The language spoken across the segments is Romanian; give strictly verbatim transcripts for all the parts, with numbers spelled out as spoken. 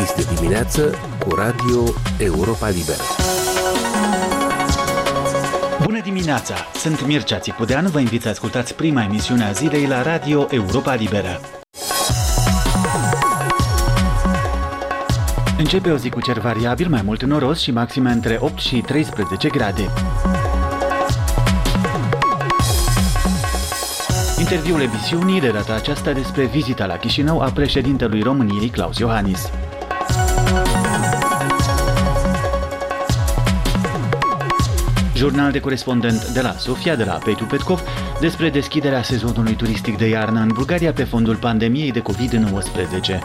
Este dimineață cu Radio Europa Liberă. Bună dimineața! Sunt Mircea Țipudean, vă invit să ascultați prima emisiune a zilei la Radio Europa Liberă. Începe o zi cu cer variabil, mai mult noros și maxime între opt și treisprezece grade. Interviul emisiunii de data aceasta despre vizita la Chișinău a președintelui României, Klaus Iohannis. Jurnal de corespondent de la Sofia, de la Petu Petkov, despre deschiderea sezonului turistic de iarnă în Bulgaria pe fondul pandemiei de covid nouăsprezece.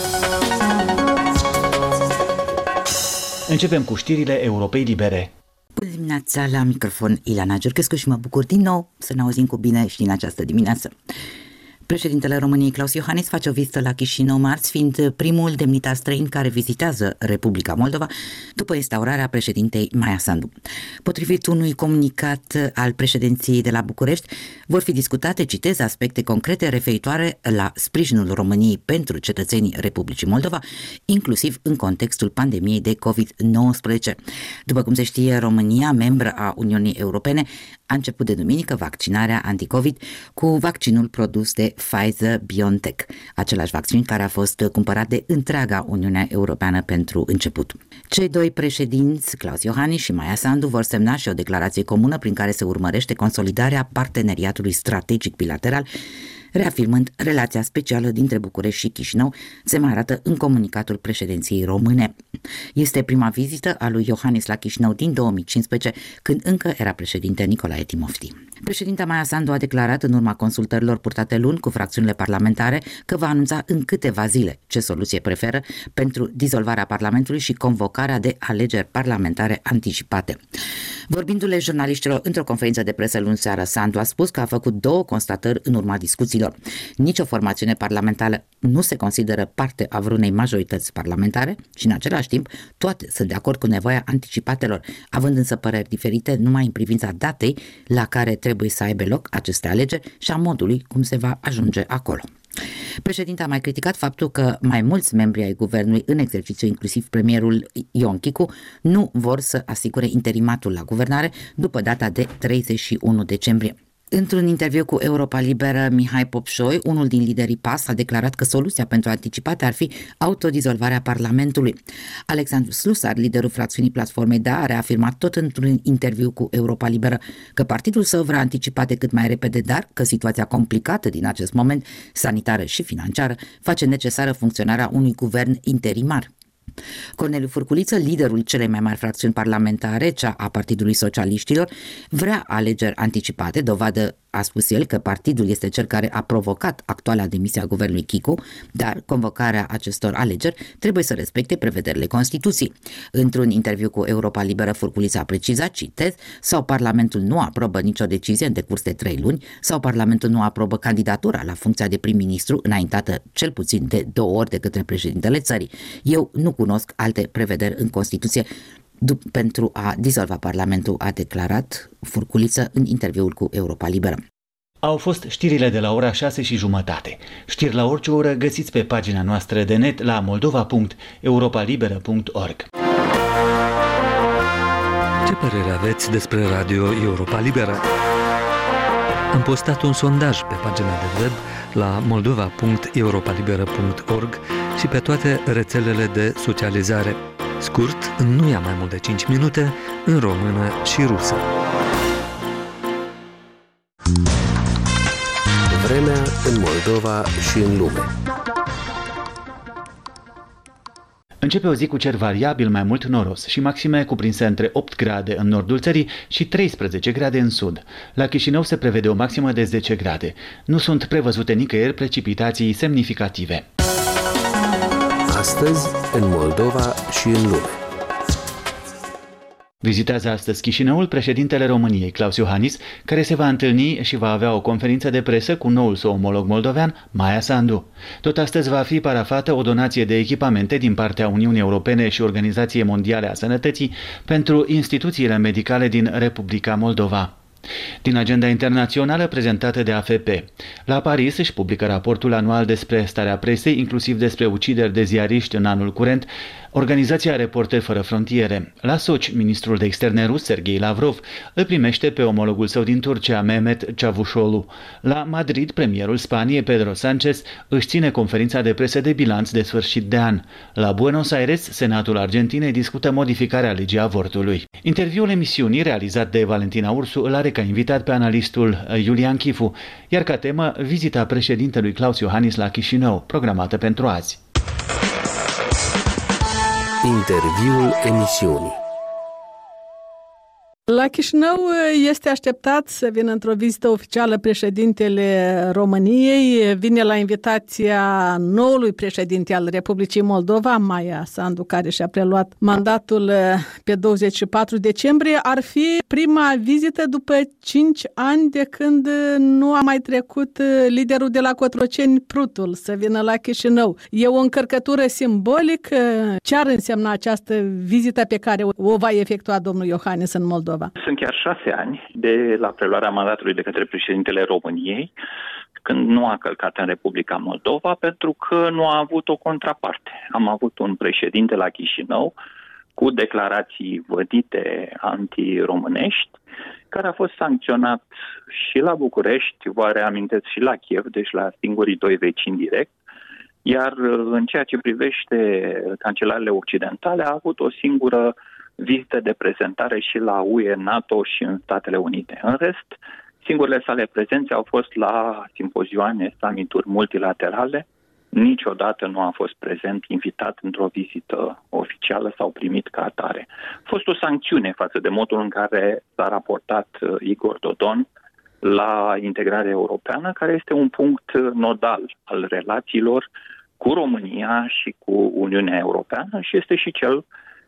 Începem cu știrile Europei Libere. Bună dimineața, la microfon Ileana Giurchescu și mă bucur din nou să ne auzim cu bine și în această dimineață. Președintele României, Klaus Iohannis, face o vizită la Chișinău marți, fiind primul demnitar străin care vizitează Republica Moldova după instaurarea președintei Maia Sandu. Potrivit unui comunicat al președinției de la București, vor fi discutate, citez, aspecte concrete referitoare la sprijinul României pentru cetățenii Republicii Moldova, inclusiv în contextul pandemiei de covid nouăsprezece. După cum se știe, România, membră a Uniunii Europene, a început de duminică vaccinarea anticovid cu vaccinul produs de Pfizer-BioNTech, același vaccin care a fost cumpărat de întreaga Uniune Europeană pentru început. Cei doi președinți, Klaus Iohannis și Maia Sandu, vor semna și o declarație comună prin care se urmărește consolidarea parteneriatului strategic bilateral, reafirmând relația specială dintre București și Chișinău, se mai arată în comunicatul președinției române. Este prima vizită a lui Iohannis la Chișinău din două mii cincisprezece, când încă era președinte Nicolae Timofti. Președinta Maia Sandu a declarat în urma consultărilor purtate luni cu fracțiunile parlamentare că va anunța în câteva zile ce soluție preferă pentru dizolvarea Parlamentului și convocarea de alegeri parlamentare anticipate. Vorbindu-le jurnaliștilor într-o conferință de presă luni seară, Sandu a spus că a făcut două constatări în urma discuțiilor. Nici o formațiune parlamentară nu se consideră parte a vreunei majorități parlamentare și, în același timp, toate sunt de acord cu nevoia anticipatelor, având însă păreri diferite numai în privința datei la care trebuie să aibă loc aceste alegeri și a modului cum se va ajunge acolo. Președinta a mai criticat faptul că mai mulți membri ai guvernului în exercițiu, inclusiv premierul Ion Chicu, nu vor să asigure interimatul la guvernare după data de treizeci și unu decembrie. Într-un interviu cu Europa Liberă, Mihai Popșoi, unul din liderii P A S, a declarat că soluția pentru anticipate ar fi autodizolvarea Parlamentului. Alexandru Slusar, liderul fracțiunii Platformei D A, a reafirmat tot într-un interviu cu Europa Liberă că partidul său vrea anticipate cât mai repede, dar că situația complicată din acest moment, sanitară și financiară, face necesară funcționarea unui guvern interimar. Corneliu Furculiță, liderul celei mai mari fracțiuni parlamentare, cea a Partidului Socialiștilor, vrea alegeri anticipate, dovadă, a spus el, că partidul este cel care a provocat actuala demisie a guvernului Chicu, dar convocarea acestor alegeri trebuie să respecte prevederile Constituției. Într-un interviu cu Europa Liberă, Furculiță a precizat, citez, sau Parlamentul nu aprobă nicio decizie în decurs de trei luni, sau Parlamentul nu aprobă candidatura la funcția de prim-ministru înaintată cel puțin de două ori de către președintele țării. Eu nu cunosc alte prevederi în Constituție pentru a dizolva Parlamentul, a declarat Furculiță în interviul cu Europa Liberă. Au fost știrile de la ora șase și jumătate. Știri la orice oră găsiți pe pagina noastră de net la moldova punct europa liberă punct org. Ce părere aveți despre Radio Europa Liberă? Am postat un sondaj pe pagina de web la moldova punct europa liberă punct org și pe toate rețelele de socializare. Scurt, nu ia mai mult de cinci minute, în română și rusă. Vremea în Moldova și în lume. Începe o zi cu cer variabil, mai mult noros și maxime cuprinse între opt grade în nordul țării și treisprezece grade în sud. La Chișinău se prevede o maximă de zece grade. Nu sunt prevăzute nicăieri precipitații semnificative. Astăzi, în Moldova și în lume. Vizitează astăzi Chișinăul președintele României, Klaus Iohannis, care se va întâlni și va avea o conferință de presă cu noul său omolog moldovean, Maia Sandu. Tot astăzi va fi parafată o donație de echipamente din partea Uniunii Europene și Organizației Mondiale a Sănătății pentru instituțiile medicale din Republica Moldova. Din agenda internațională prezentată de A F P. La Paris își publică raportul anual despre starea presei, inclusiv despre ucideri de ziariști în anul curent, organizația Reporteri Fără Frontiere. La Sochi, ministrul de externe rus, Sergei Lavrov, îl primește pe omologul său din Turcia, Mehmet Cavusoglu. La Madrid, premierul Spaniei, Pedro Sánchez, își ține conferința de presă de bilanț de sfârșit de an. La Buenos Aires, Senatul Argentinei discută modificarea legii avortului. Interviul emisiunii, realizat de Valentina Ursu, îl are ca invitat pe analistul Iulian Chifu, iar ca temă, vizita președintelui Klaus Iohannis la Chișinău, programată pentru azi. Interviul emisiunii. La Chișinău este așteptat să vină într-o vizită oficială președintele României. Vine la invitația noului președinte al Republicii Moldova, Maia Sandu, care și-a preluat mandatul pe douăzeci și patru decembrie. Ar fi prima vizită după cinci ani de când nu a mai trecut liderul de la Cotroceni, Prutul, să vină la Chișinău. E o încărcătură simbolică. Ce ar însemna această vizită pe care o va efectua domnul Iohannis în Moldova? Sunt chiar șase ani de la preluarea mandatului de către președintele României, când nu a călcat în Republica Moldova, pentru că nu a avut o contraparte. Am avut un președinte la Chișinău cu declarații vădite anti-românești, care a fost sancționat și la București, vă reamintesc și la Kiev, deci la singurii doi vecini direct, iar în ceea ce privește cancelarele occidentale a avut o singură vizite de prezentare și la U E, NATO și în Statele Unite. În rest, singurele sale prezențe au fost la simpozioane, summituri multilaterale. Niciodată nu a fost prezent, invitat într-o vizită oficială sau primit ca atare. A fost o sancțiune față de modul în care s-a raportat Igor Dodon la integrarea europeană, care este un punct nodal al relațiilor cu România și cu Uniunea Europeană și este și cel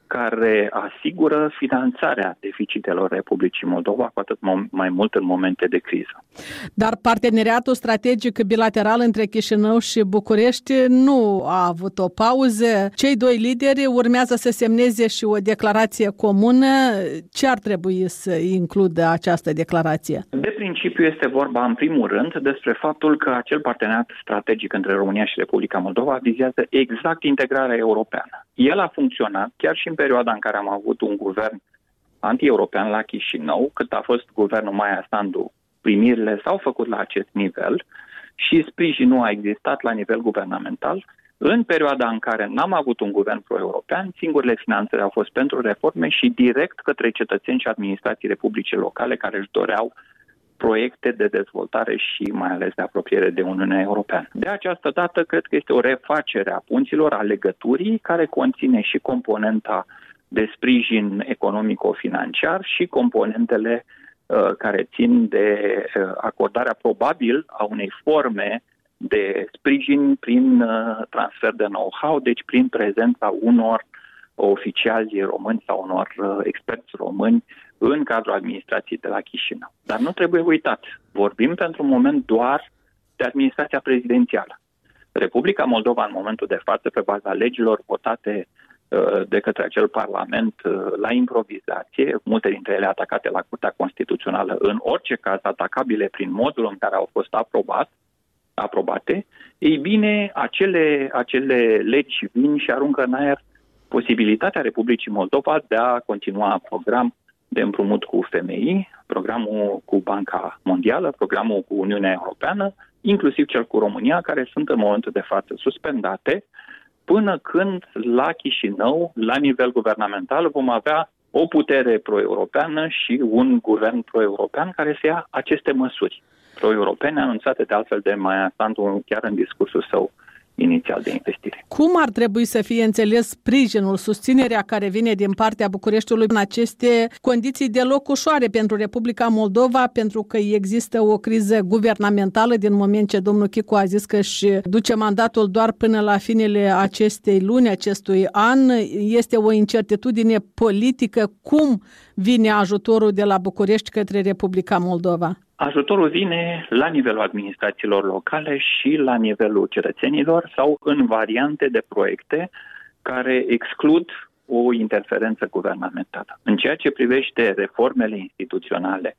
care asigură finanțarea deficitelor Republicii Moldova, cu atât mai mult în momente de criză. Dar parteneriatul strategic bilateral între Chișinău și București nu a avut o pauză. Cei doi lideri urmează să semneze și o declarație comună. Ce ar trebui să includă această declarație? De principiu este vorba, în primul rând, despre faptul că acel parteneriat strategic între România și Republica Moldova vizează exact integrarea europeană. El a funcționat chiar și în perioada în care am avut un guvern anti-european la Chișinău, cât a fost guvernul Maia Sandu, primirile s-au făcut la acest nivel și sprijinul a existat la nivel guvernamental. În perioada în care n-am avut un guvern pro-european, singurele finanțări au fost pentru reforme și direct către cetățeni și administrații republice locale care își doreau proiecte de dezvoltare și mai ales de apropiere de Uniunea Europeană. De această dată, cred că este o refacere a punților, a legăturii, care conține și componenta de sprijin economico-financiar și componentele uh, care țin de uh, acordarea probabil a unei forme de sprijin prin uh, transfer de know-how, deci prin prezența unor oficiali români sau unor uh, experți români în cadrul administrației de la Chișinău. Dar nu trebuie uitat, vorbim pentru un moment doar de administrația prezidențială. Republica Moldova în momentul de față, pe baza legilor votate uh, de către acel parlament uh, la improvizație, multe dintre ele atacate la Curtea Constituțională, în orice caz atacabile prin modul în care au fost aprobat, aprobate, ei bine, acele, acele legi vin și aruncă în aer posibilitatea Republicii Moldova de a continua program de împrumut cu F M I, programul cu Banca Mondială, programul cu Uniunea Europeană, inclusiv cel cu România, care sunt în momentul de față suspendate, până când la Chișinău, la nivel guvernamental, vom avea o putere pro-europeană și un guvern pro-european care să ia aceste măsuri pro-europene, anunțate de altfel de Maia Sandu chiar în discursul său inițial de investire. Cum ar trebui să fie înțeles sprijinul, susținerea care vine din partea Bucureștiului în aceste condiții deloc ușoare pentru Republica Moldova, pentru că există o criză guvernamentală din moment ce domnul Chicu a zis că își duce mandatul doar până la finele acestei luni, acestui an. Este o incertitudine politică. Cum vine ajutorul de la București către Republica Moldova? Ajutorul vine la nivelul administrațiilor locale și la nivelul cetățenilor sau în variante de proiecte care exclud o interferență guvernamentală. În ceea ce privește reformele instituționale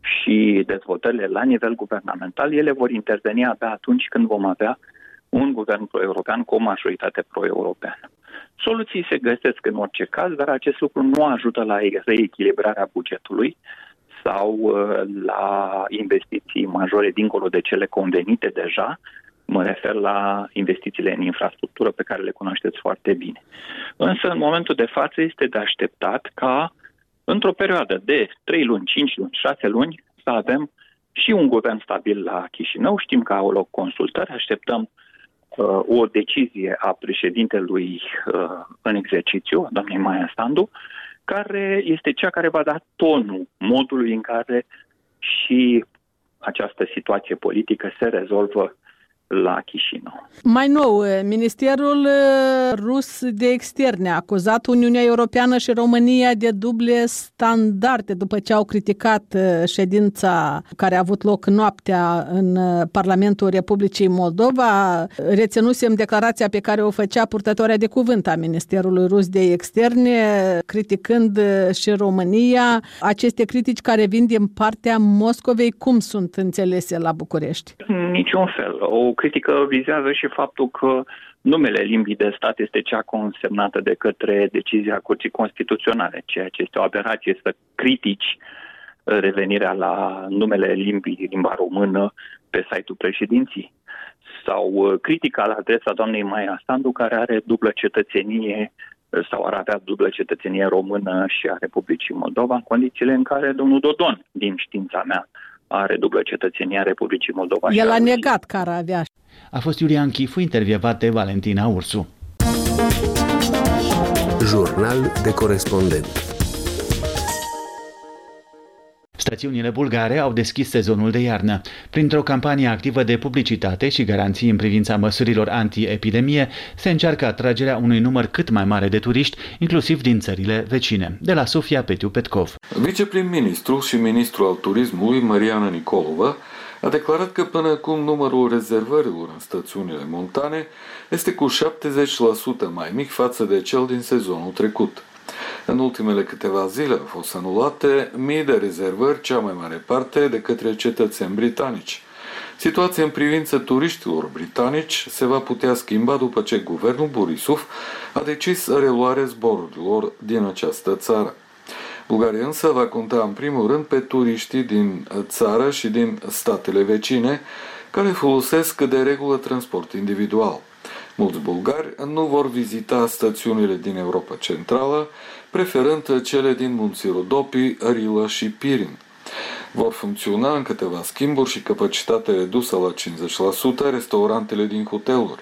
și dezvoltările la nivel guvernamental, ele vor interveni abia atunci când vom avea un guvern pro-european cu o majoritate pro-europeană. Soluții se găsesc în orice caz, dar acest lucru nu ajută la reechilibrarea bugetului sau la investiții majore dincolo de cele convenite deja. Mă refer la investițiile în infrastructură pe care le cunoașteți foarte bine. Însă, în momentul de față, este de așteptat ca, într-o perioadă de trei luni, cinci luni, șase luni, să avem și un guvern stabil la Chișinău. Știm că au loc consultări, așteptăm uh, o decizie a președintelui uh, în exercițiu, doamnei Maia Sandu, care este cea care va da tonul modului în care și această situație politică se rezolvă la Chișinău. Mai nou, Ministerul Rus de Externe a acuzat Uniunea Europeană și România de duble standarde după ce au criticat ședința care a avut loc noaptea în Parlamentul Republicii Moldova. Reținusem declarația pe care o făcea purtătoarea de cuvânt a Ministerului Rus de Externe, criticând și România. Aceste critici care vin din partea Moscovei, cum sunt înțelese la București? Niciun fel. O critică vizează și faptul că numele limbii de stat este cea consemnată de către decizia Curții Constituționale, ceea ce este o aberație să critici revenirea la numele limbii, limba română, pe site-ul președinției. Sau critica la adresa doamnei Maia Sandu, care are dublă cetățenie sau ar avea dublă cetățenie română și a Republicii Moldova, în condițiile în care domnul Dodon, din știința mea, are dublă cetățenie a Republicii Moldova. El a negat că ar avea. A fost Iulian Chifu, intervievat de Valentina Ursu. Jurnal de corespondent. Stațiunile bulgare au deschis sezonul de iarnă. Printr-o campanie activă de publicitate și garanții în privința măsurilor anti-epidemie, se încearcă atragerea unui număr cât mai mare de turiști, inclusiv din țările vecine. De la Sofia, Petiu Petkov. Viceprim-ministru și ministru al turismului, Mariana Nicolova, a declarat că până acum numărul rezervărilor în stațiunile montane este cu șaptezeci la sută mai mic față de cel din sezonul trecut. În ultimele câteva zile au fost anulate mii de rezervări, cea mai mare parte de către cetățeni britanici. Situația în privința turiștilor britanici se va putea schimba după ce guvernul Borisov a decis reluarea zborurilor din această țară. Bulgaria însă va conta în primul rând pe turiștii din țară și din statele vecine, care folosesc de regulă transport individual. Mulți bulgari nu vor vizita stațiunile din Europa Centrală, preferând cele din munții Rodopi, Rila și Pirin. Vor funcționa în câteva schimburi și capacitate redusă la cincizeci la sută restaurantele din hoteluri.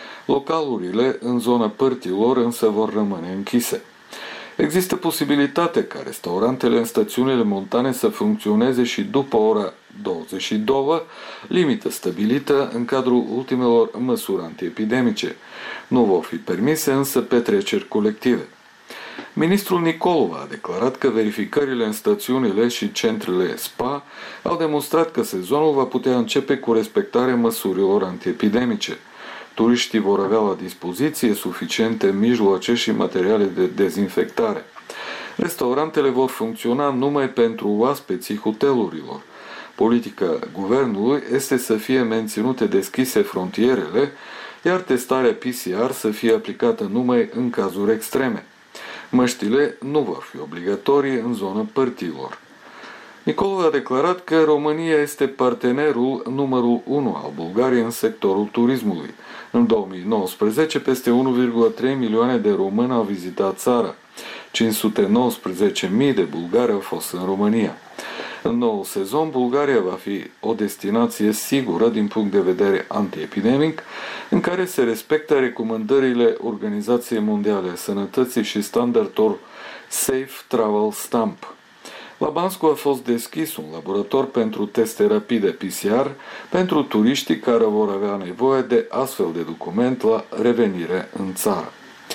Localurile în zona părților însă vor rămâne închise. Există posibilitatea ca restaurantele în stațiunile montane să funcționeze și după ora douăzeci și două, limită stabilită în cadrul ultimelor măsuri antiepidemice. Nu vor fi permise însă petreceri colective. Ministrul Nicolova a declarat că verificările în stațiunile și centrele spa au demonstrat că sezonul va putea începe cu respectarea măsurilor antiepidemice. Turiștii vor avea la dispoziție suficiente mijloace și materiale de dezinfectare. Restaurantele vor funcționa numai pentru oaspeții hotelurilor. Politica guvernului este să fie menținute deschise frontierele, iar testarea P C R să fie aplicată numai în cazuri extreme. Măștile nu vor fi obligatorii în zona părților. Nicolova a declarat că România este partenerul numărul unu al Bulgariei în sectorul turismului. În două mii nouăsprezece, peste unu virgulă trei milioane de români au vizitat țara. cinci sute nouăsprezece mii de bulgari au fost în România. În noul sezon, Bulgaria va fi o destinație sigură din punct de vedere antiepidemic, în care se respectă recomandările Organizației Mondiale a Sănătății și standardul Safe Travel Stamp. La Banscu a fost deschis un laborator pentru teste rapide P C R pentru turiștii care vor avea nevoie de astfel de document la revenire în țară.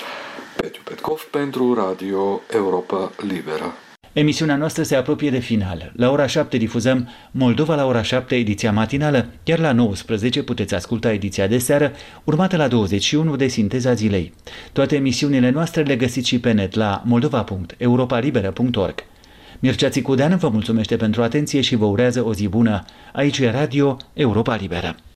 Petiu Petkov pentru Radio Europa Liberă. Emisiunea noastră se apropie de final. La ora șapte difuzăm Moldova la ora șapte, ediția matinală, iar la nouăsprezece puteți asculta ediția de seară, urmată la douăzeci și unu de Sinteza Zilei. Toate emisiunile noastre le găsiți și pe net la moldova punct europa liberă punct org. Mircea Țicudean vă mulțumește pentru atenție și vă urează o zi bună. Aici e Radio Europa Liberă.